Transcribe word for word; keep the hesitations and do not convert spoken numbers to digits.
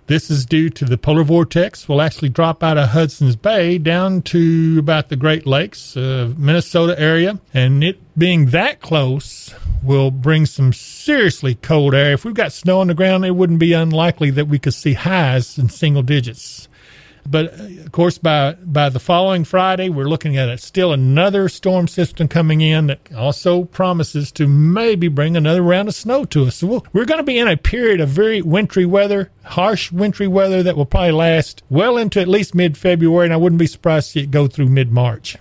This is due to the polar vortex will actually drop out of Hudson's Bay down to about the Great Lakes, uh, Minnesota area. And it being that close will bring some seriously cold air. If we've got snow on the ground, it wouldn't be unlikely that we could see highs in single digits. But, of course, by by the following Friday, we're looking at a, still another storm system coming in that also promises to maybe bring another round of snow to us. So we'll, we're going to be in a period of very wintry weather, harsh wintry weather that will probably last well into at least mid-February, and I wouldn't be surprised to see it go through mid-March.